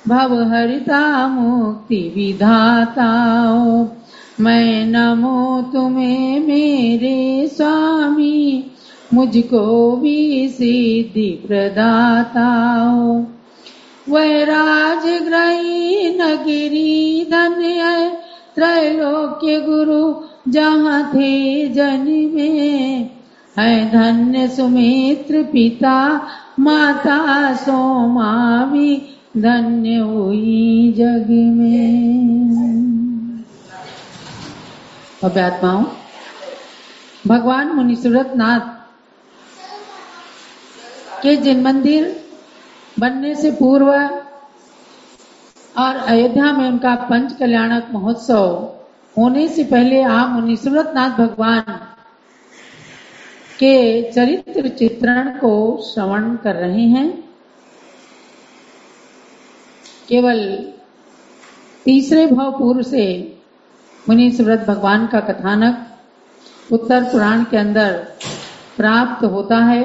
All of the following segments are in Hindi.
भव हरिता मुक्ति विधाताओ। मैं नमो तुम्हें मेरे स्वामी, मुझको भी सिद्धि प्रदाताओ। वैराजग्रही नगरी धन्य है, त्रैलोक्य गुरु जहाँ थे जन्मे। है धन्य सुमित्र पिता माता, सोमा भी धन्य हुई जग में। अभ्यात्माओं, भगवान मुनीश्वरनाथ नाथ के जिन मंदिर बनने से पूर्व और अयोध्या में उनका पंच कल्याणक महोत्सव होने से पहले आप मुनीश्वरनाथ भगवान के चरित्र चित्रण को श्रवण कर रहे हैं। केवल तीसरे भाव पूर्व से मुनीश्वरनाथ भगवान का कथानक उत्तर पुराण के अंदर प्राप्त होता है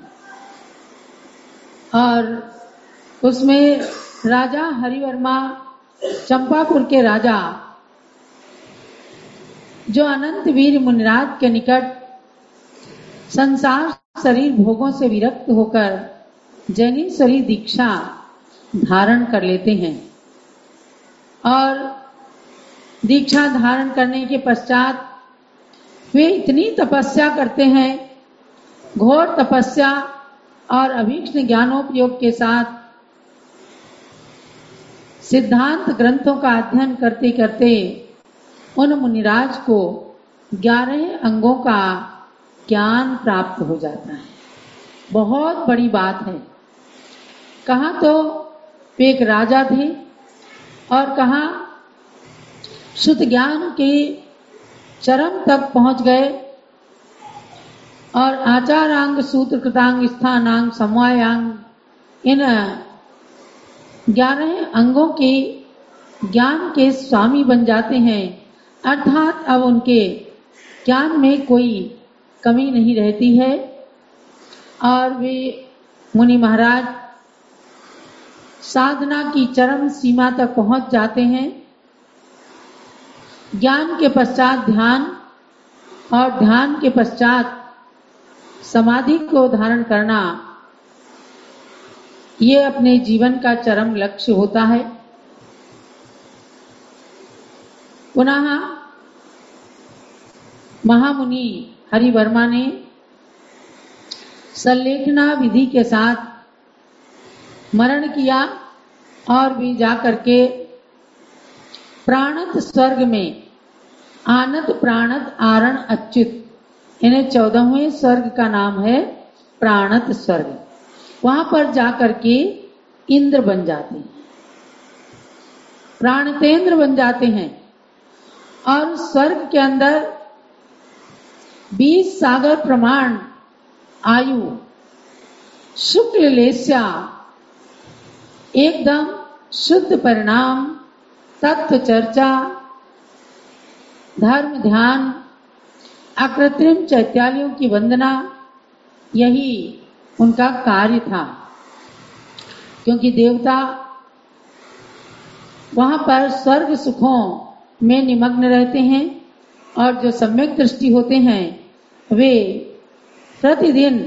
और उसमें राजा हरिवर्मा, चंपापुर के राजा, जो अनंत वीर मुनिराज के निकट संसार शरीर भोगों से विरक्त होकर जैनेश्वरी दीक्षा धारण कर लेते हैं और दीक्षा धारण करने के पश्चात वे इतनी तपस्या करते हैं, घोर तपस्या और अभीक्ष्ण ज्ञानोपयोग के साथ सिद्धांत ग्रंथों का अध्ययन करते करते उन मुनिराज को 11 अंगों का ज्ञान प्राप्त हो जाता है। बहुत बड़ी बात है। कहाँ तो वे एक राजा थे और कहाँ शुद्ध ज्ञान के चरम तक पहुंच गए और आचारांग, सूत्र, कृतांग, स्थानांग, समवायांग इन 11 अंगों के ज्ञान के स्वामी बन जाते हैं। अर्थात अब उनके ज्ञान में कोई कमी नहीं रहती है और वे मुनि महाराज साधना की चरम सीमा तक पहुंच जाते हैं। ज्ञान के पश्चात ध्यान और ध्यान के पश्चात समाधि को धारण करना, ये अपने जीवन का चरम लक्ष्य होता है। पुनः महामुनि हरिवर्मा ने संलेखना विधि के साथ मरण किया और भी जाकर के प्राणत स्वर्ग में आनत प्राणत आरण अच्युत इन्हें 14वें स्वर्ग का नाम है प्राणत स्वर्ग। वहां पर जाकर के इंद्र बन जाते हैं, प्राणतेंद्र बन जाते हैं और स्वर्ग के अंदर 20 सागर प्रमाण आयु शुक्ल लेस्या एकदम शुद्ध परिणाम, तत्व चर्चा, धर्म ध्यान, अकृत्रिम चैत्यालयों की वंदना, यही उनका कार्य था। क्योंकि देवता वहां पर स्वर्ग सुखों में निमग्न रहते हैं और जो सम्यक दृष्टि होते हैं वे प्रतिदिन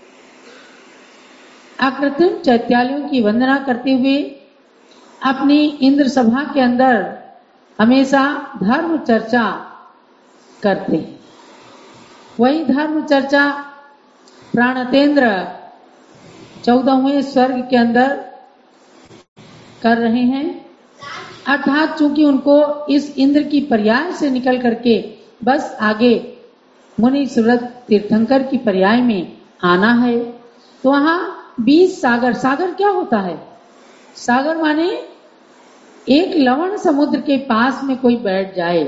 अकृत्रिम चैत्यालयों की वंदना करते हुए अपनी इंद्र सभा के अंदर हमेशा धर्म चर्चा करते हैं। वही धर्म चर्चा प्राणतेंद्र 14वें स्वर्ग के अंदर कर रहे हैं। अर्थात चूंकि उनको इस इंद्र की पर्याय से निकल करके बस आगे मुनि सुव्रत तीर्थंकर की पर्याय में आना है, तो वहां 20 सागर, सागर क्या होता है? सागर माने एक लवण समुद्र के पास में कोई बैठ जाए,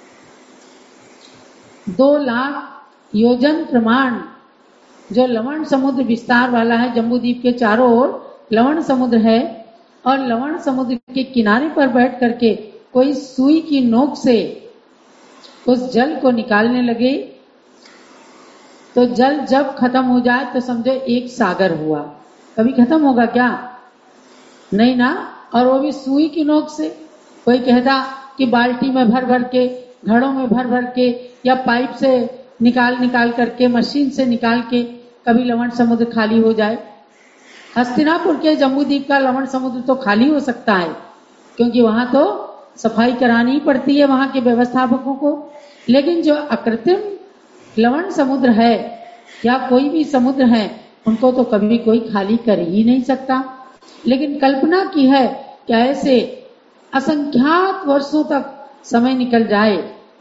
2 लाख योजन प्रमाण जो लवण समुद्र विस्तार वाला है, जम्बूद्वीप के चारों ओर लवण समुद्र है और लवण समुद्र के किनारे पर बैठ करके कोई सुई की नोक से उस जल को निकालने लगे तो जल जब खत्म हो जाए तो समझो एक सागर हुआ। कभी खत्म होगा क्या? नहीं ना, और वो भी सुई की नोक से। कोई कहता कि बाल्टी में भर भर के, घड़ों में भर भर के, या पाइप से निकाल करके, मशीन से निकाल के कभी लवण समुद्र खाली हो जाए। हस्तिनापुर के जम्बूद्वीप का लवण समुद्र तो खाली हो सकता है, क्योंकि वहां तो सफाई करानी ही पड़ती है वहां के व्यवस्थापकों को। लेकिन जो अकृत्रिम लवण समुद्र है या कोई भी समुद्र है, उनको तो कभी कोई खाली कर ही नहीं सकता। लेकिन कल्पना की है कि ऐसे असंख्यात वर्षों तक समय निकल जाए,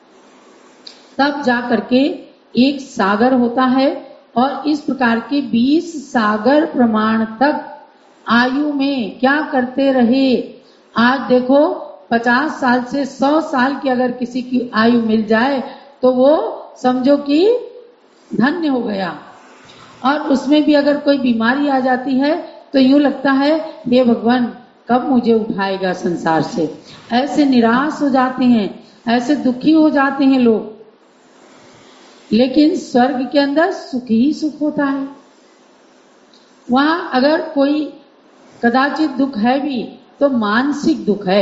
तब जा करके एक सागर होता है, और इस प्रकार के 20 सागर प्रमाण तक आयु में क्या करते रहे। आज देखो 50 साल से 100 साल की अगर किसी की आयु मिल जाए तो वो समझो कि धन्य हो गया। और उसमें भी अगर कोई बीमारी आ जाती है तो यूं लगता है हे भगवान कब मुझे उठाएगा संसार से। ऐसे निराश हो जाते हैं, ऐसे दुखी हो जाते हैं लोग। लेकिन स्वर्ग के अंदर सुख ही सुख होता है। वहां अगर कोई कदाचित दुख है भी तो मानसिक दुख है,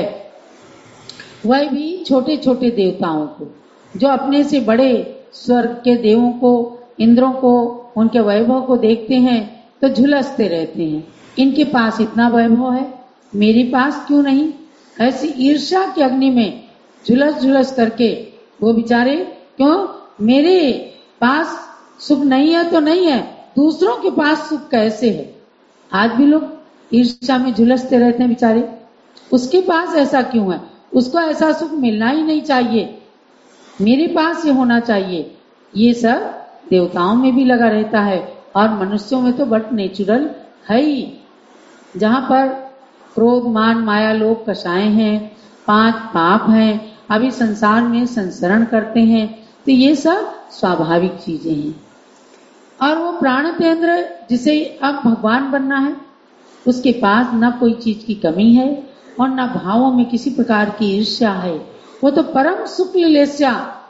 वह भी छोटे छोटे देवताओं को, जो अपने से बड़े स्वर्ग के देवों को, इंद्रों को, उनके वैभव को देखते हैं तो झुलसते रहते हैं। इनके पास इतना वैभव है, मेरे पास क्यों नहीं। ऐसी ईर्ष्या की अग्नि में झुलस झुलस करके वो बेचारे, क्यों मेरे पास सुख नहीं है तो नहीं है, दूसरों के पास सुख कैसे है। आज भी लोग ईर्ष्या में झुलसते रहते हैं बेचारे। उसके पास ऐसा क्यों है, उसको ऐसा सुख मिलना ही नहीं चाहिए, मेरे पास ये होना चाहिए। ये सब देवताओं में भी लगा रहता है, और मनुष्यों में तो बट नेचुरल है ही। जहां पर क्रोध मान माया लोभ कषाय हैं, 5 पाप हैं, अभी संसार में संसरण करते हैं, तो ये सब स्वाभाविक चीजें हैं। और वो प्राणतेंद्र जिसे अब भगवान बनना है, उसके पास न कोई चीज की कमी है और न भावों में किसी प्रकार की ईर्ष्या है। वो तो परम सुख लीलेस्या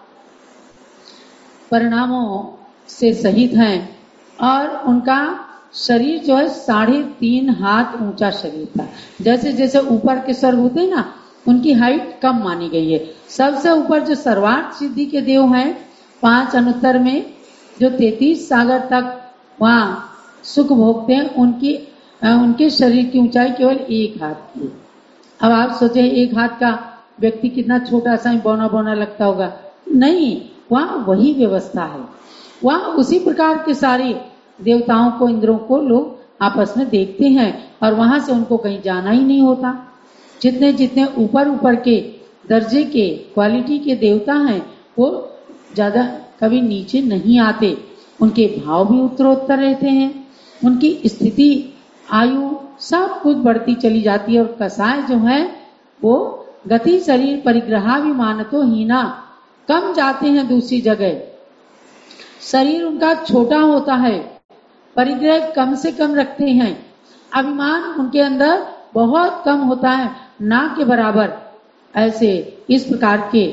परिणामों से सहित हैं, और उनका शरीर जो है 3.5 हाथ ऊंचा शरीर था। जैसे जैसे ऊपर के स्वर्ग होते हैं ना, उनकी हाइट कम मानी गई है। सबसे ऊपर जो सर्वार्थ सिद्धि के देव हैं 5 अनुत्तर में, जो 33 सागर तक वहां सुख भोगते हैं, उनके शरीर की ऊंचाई केवल 1 हाथ की। अब आप सोचे 1 हाथ का व्यक्ति कितना छोटा सा बौना बौना लगता होगा। नहीं, वहां वही व्यवस्था है। वहां उसी प्रकार के सारे देवताओं को, इंद्रों को लोग आपस में देखते हैं, और वहां से उनको कहीं जाना ही नहीं होता। जितने जितने ऊपर ऊपर के दर्जे के क्वालिटी के देवता हैं, वो ज्यादा कभी नीचे नहीं आते। उनके भाव भी उत्तरोत्तर रहते हैं, उनकी स्थिति, आयु सब कुछ बढ़ती चली जाती है। और कसाय जो है वो गति शरीर परिग्रहा विमानतो हीना, कम जाते हैं दूसरी जगह। शरीर उनका छोटा होता है, परिग्रह कम से कम रखते हैं, अभिमान उनके अंदर बहुत कम होता है, ना के बराबर। ऐसे इस प्रकार के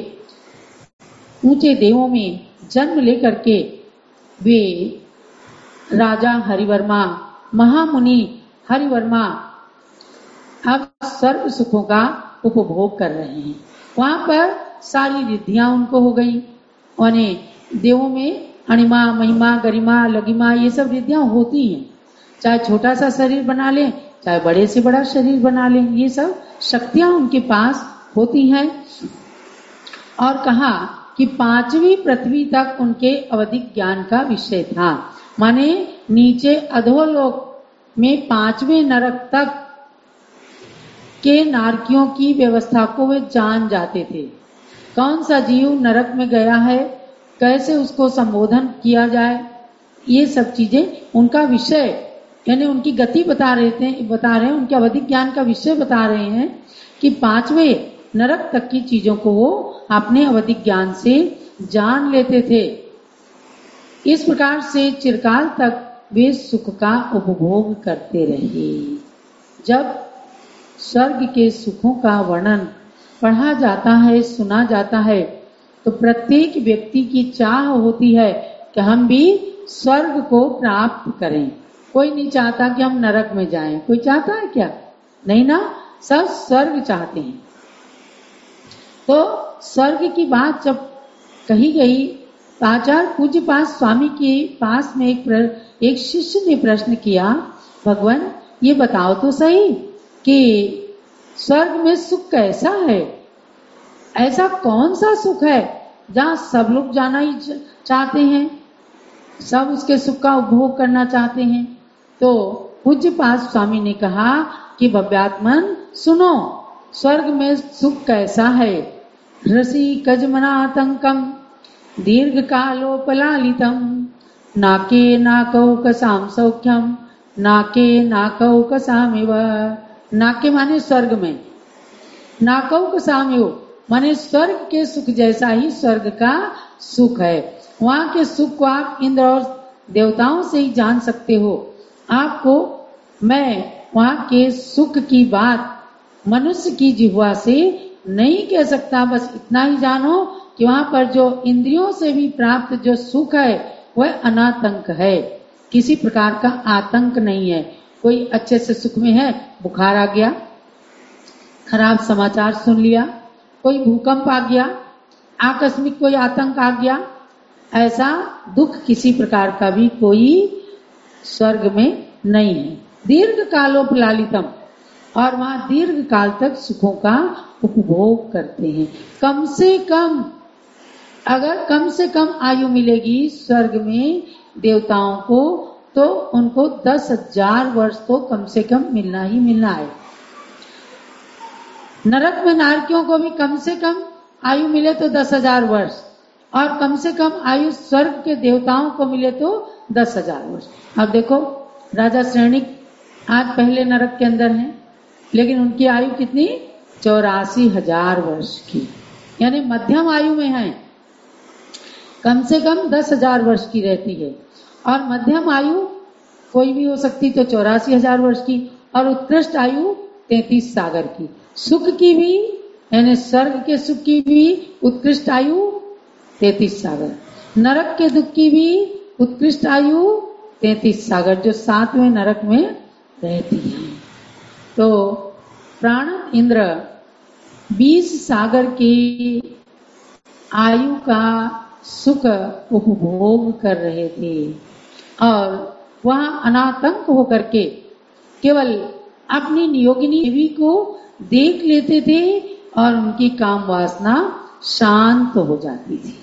ऊंचे देवों में जन्म लेकर के वे राजा हरिवर्मा, महामुनि हरिवर्मा अब सर्व सुखों का उपभोग कर रहे हैं। वहां पर सारी रिद्धियां उनको हो गई। उन्हें देवों में अणिमा, महिमा, गरिमा, लगिमा, ये सब रिद्धियां होती हैं। चाहे छोटा सा शरीर बना लें, चाहे बड़े से बड़ा शरीर बना लें, ये सब शक्तियां उनके पास होती हैं। और कहा कि 5वीं पृथ्वी तक उनके अवधिक ज्ञान का विषय था। माने नीचे अधोलोक में 5वें नरक तक के नारकियों की व्यवस्था को वे जान जाते थे। कौन सा जीव नरक में गया है, कैसे उसको संबोधन किया जाए, ये सब चीजें उनका विषय, यानी उनकी गति बता रहे हैं, उनके अवधिक ज्ञान का विषय बता रहे हैं कि 5वें नरक तक की चीजों को वो अपने अवधिक ज्ञान से जान लेते थे। इस प्रकार से चिरकाल तक वे सुख का उपभोग करते रहे। जब स्वर्ग के सुखों का वर्णन पढ़ा जाता है, सुना जाता है, तो प्रत्येक व्यक्ति की चाह होती है कि हम भी स्वर्ग को प्राप्त करें। कोई नहीं चाहता कि हम नरक में जाएं। कोई चाहता है क्या? नहीं ना, सब स्वर्ग चाहते हैं। तो स्वर्ग की बात जब कही गई तो आचार्य पूज्य पास स्वामी के पास में एक शिष्य ने प्रश्न किया, भगवान ये बताओ तो सही कि स्वर्ग में सुख कैसा है, ऐसा कौन सा सुख है जहाँ सब लोग जाना ही चाहते हैं, सब उसके सुख का उपभोग करना चाहते हैं। तो पूज्य पास स्वामी ने कहा कि भव्यात्मन सुनो, स्वर्ग में सुख कैसा है। रसी कजमनातंकम दीर्घ कालोपलालितम नाके नाकौकसाम सौख्यम नाके नाकौकसामिव। नाके माने स्वर्ग में, नाकौकसामिव माने स्वर्ग के सुख जैसा ही स्वर्ग का सुख है। वहां के सुख को आप इंद्र और देवताओं से ही जान सकते हो। आपको मैं वहां के सुख की बात मनुष्य की जिह्वा से नहीं कह सकता। बस इतना ही जानो कि वहां पर जो इंद्रियों से भी प्राप्त जो सुख है वह अनातंक है, किसी प्रकार का आतंक नहीं है। कोई अच्छे से सुख में है, बुखार आ गया, खराब समाचार सुन लिया, कोई भूकंप आ गया, आकस्मिक कोई आतंक आ गया, ऐसा दुख किसी प्रकार का भी कोई स्वर्ग में नहीं है। दीर्घ कालोपलालितम, और वहां दीर्घ काल तक सुखों का उपभोग करते हैं। कम से कम, अगर कम से कम आयु मिलेगी स्वर्ग में देवताओं को, तो उनको 10,000 वर्ष तो कम से कम मिलना ही मिलना है। नरक में नारकियों को भी कम से कम आयु मिले तो 10,000 वर्ष, और कम से कम आयु स्वर्ग के देवताओं को मिले तो 10,000 वर्ष। अब देखो, राजा श्रेणिक आज पहले नरक के अंदर हैं, लेकिन उनकी आयु कितनी, 84,000 वर्ष की, यानी मध्यम आयु में है। कम से कम 10,000 वर्ष की रहती है, और मध्यम आयु कोई भी हो सकती तो 84,000 वर्ष की, और उत्कृष्ट आयु 33 सागर की। सुख की भी, यानी स्वर्ग के सुख की भी उत्कृष्ट आयु 33 सागर, नरक के दुख की भी उत्कृष्ट आयु 33 सागर, जो 7वें नरक में रहती है। तो प्राण इंद्र 20 सागर की आयु का सुख उपभोग कर रहे थे, और वहां अनातंक होकर के केवल अपनी नियोगिनी देवी को देख लेते थे, और उनकी काम वासना शांत हो जाती थी।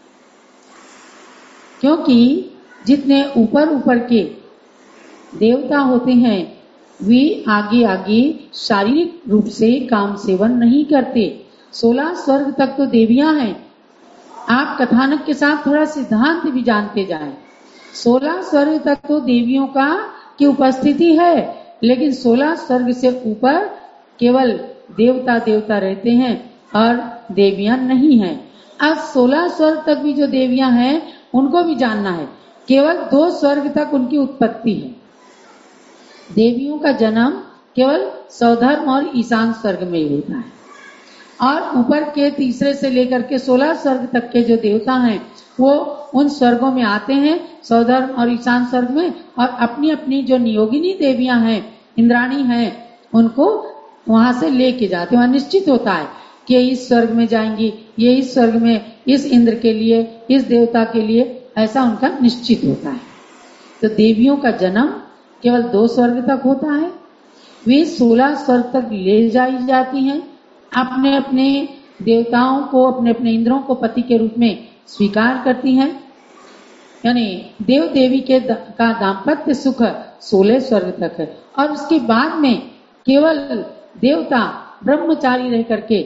क्योंकि जितने ऊपर ऊपर के देवता होते हैं वे आगे आगे शारीरिक रूप से काम सेवन नहीं करते। 16 स्वर्ग तक तो देवियां हैं। आप कथानक के साथ थोड़ा सिद्धांत भी जानते जाएं। 16 स्वर्ग तक तो देवियों का की उपस्थिति है, लेकिन 16 स्वर्ग से ऊपर केवल देवता देवता रहते हैं और देवियां नहीं हैं। अब 16 स्वर्ग तक भी जो देवियां हैं उनको भी जानना है। केवल 2 स्वर्ग तक उनकी उत्पत्ति है। देवियों का जन्म केवल सौधर्म और ईशान स्वर्ग में ही होता है, और ऊपर के तीसरे से लेकर के 16 स्वर्ग तक के जो देवता हैं वो उन स्वर्गों में आते हैं, सौधर्म और ईशान स्वर्ग में, और अपनी अपनी जो नियोगिनी देवियां हैं, इंद्राणी हैं, उनको वहां से लेके जाते हैं। वहां निश्चित होता है कि इस स्वर्ग में जाएंगी, ये इस स्वर्ग में इस इंद्र के लिए, इस देवता के लिए, ऐसा उनका निश्चित होता है। तो देवियों का जन्म केवल 2 स्वर्ग तक होता है। वे 16 स्वर्ग तक ले जाई जाती हैं, अपने अपने देवताओं को, अपने अपने इंद्रों को पति के रूप में स्वीकार करती हैं। यानी देव देवी का दाम्पत्य सुख 16 स्वर्ग तक है, और उसके बाद में केवल देवता ब्रह्मचारी रह करके,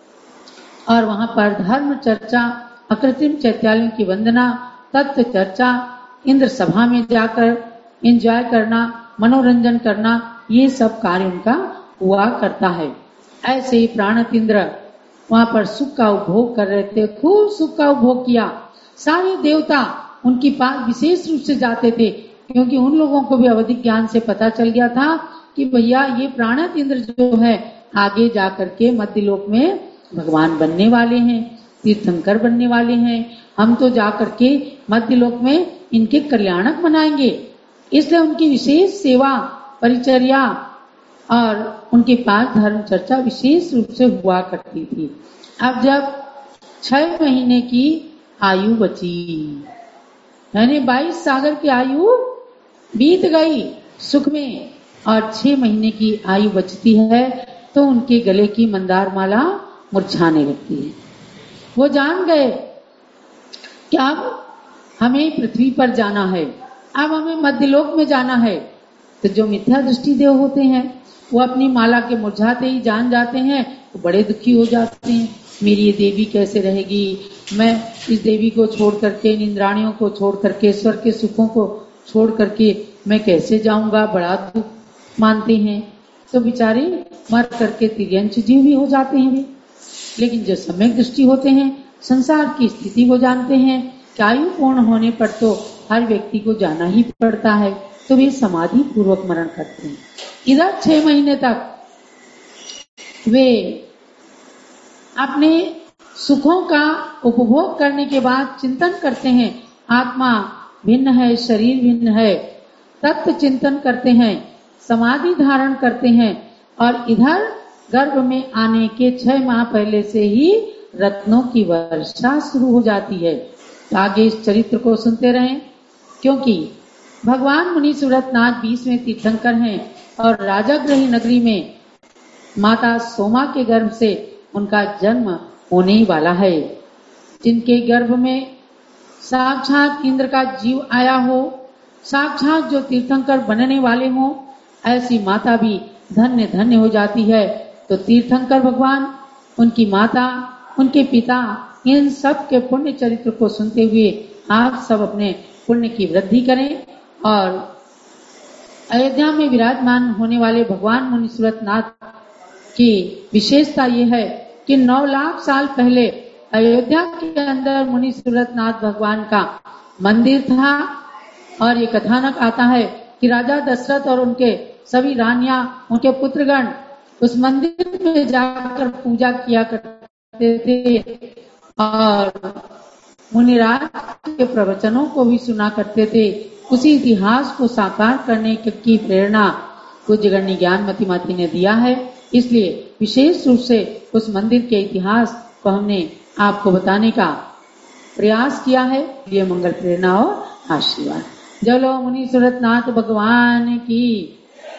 और वहां पर धर्म चर्चा, अकृत्रिम चैत्यालयों की वंदना, तत्व चर्चा, इंद्र सभा में जाकर एंजॉय करना, मनोरंजन करना, ये सब कार्य उनका हुआ करता है। ऐसे ही प्राणत इंद्र वहां पर सुख का उपभोग कर रहे थे, खूब सुख का उपभोग किया। सारे देवता उनकी पास विशेष रूप से जाते थे, क्योंकि उन लोगों को भी अवधिक ज्ञान से पता चल गया था कि भैया ये प्राणत इंद्र जो है आगे जाकर के मध्यलोक में भगवान बनने वाले हैं, तीर्थंकर बनने वाले हैं। हम तो जाकर के मध्यलोक में इनके कल्याणक बनाएंगे, इसलिए उनकी विशेष सेवा परिचर्या और उनके पास धर्म चर्चा विशेष रूप से हुआ करती थी। अब जब 6 महीने की आयु बची, यानी 22 सागर की आयु बीत गई सुख में और 6 महीने की आयु बचती है तो उनके गले की मंदार माला मुरझाने लगती है। वो जान गए कि अब हमें पृथ्वी पर जाना है, अब हमें मध्यलोक में जाना है। तो जो मिथ्या दृष्टि देव होते हैं वो अपनी माला के मुरझाते ही जान जाते हैं तो बड़े दुखी हो जाते हैं। मेरी ये देवी कैसे रहेगी, मैं इस देवी को छोड़ करके, इन इंद्राणियों को छोड़ करके, स्वर्ग के सुखों को छोड़ करके मैं कैसे जाऊंगा, बड़ा दुख मानते हैं। तो बेचारे मर करके तिर्यंश जीव भी हो जाते हैं वे। लेकिन जो सम्यक दृष्टि होते हैं, संसार की स्थिति को जानते हैं कि आयु पूर्ण होने पर तो हर व्यक्ति को जाना ही पड़ता है, तो वे समाधि पूर्वक मरण करते हैं। इधर 6 महीने तक वे अपने सुखों का उपभोग करने के बाद चिंतन करते हैं, आत्मा भिन्न है, शरीर भिन्न है, तत्व चिंतन करते हैं, समाधि धारण करते हैं। और इधर गर्भ में आने के 6 माह पहले से ही रत्नों की वर्षा शुरू हो जाती है। तो आगे इस चरित्र को सुनते रहें, क्योंकि भगवान मुनि सुरतनाथ 20वें तीर्थंकर हैं और राजाग्रही नगरी में माता सोमा के गर्भ से उनका जन्म होने ही वाला है। जिनके गर्भ में साक्षात इंद्र का जीव आया हो, साक्षात जो तीर्थंकर बनने वाले हों, ऐसी माता भी धन्य धन्य हो जाती है। तो तीर्थंकर भगवान, उनकी माता, उनके पिता, इन सब के पुण्य चरित्र को सुनते हुए आप सब अपने पुण्य की वृद्धि करें। और अयोध्या में विराजमान होने वाले भगवान मुनि सुरतनाथ की विशेषता ये है कि 9 लाख साल पहले अयोध्या के अंदर मुनि सुरतनाथ भगवान का मंदिर था। और ये कथानक आता है कि राजा दशरथ और उनके सभी रानियां, उनके पुत्रगण उस मंदिर में जाकर पूजा किया करते थे और मुनिराज के प्रवचनों को भी सुना करते थे। उसी इतिहास को साकार करने की प्रेरणा पूज्य गण्य ज्ञानमती माता ने दिया है। इसलिए विशेष रूप से उस मंदिर के इतिहास को हमने आपको बताने का प्रयास किया है। ये मंगल प्रेरणा और आशीर्वाद। जय बोलो मुनि सुरतनाथ भगवान की।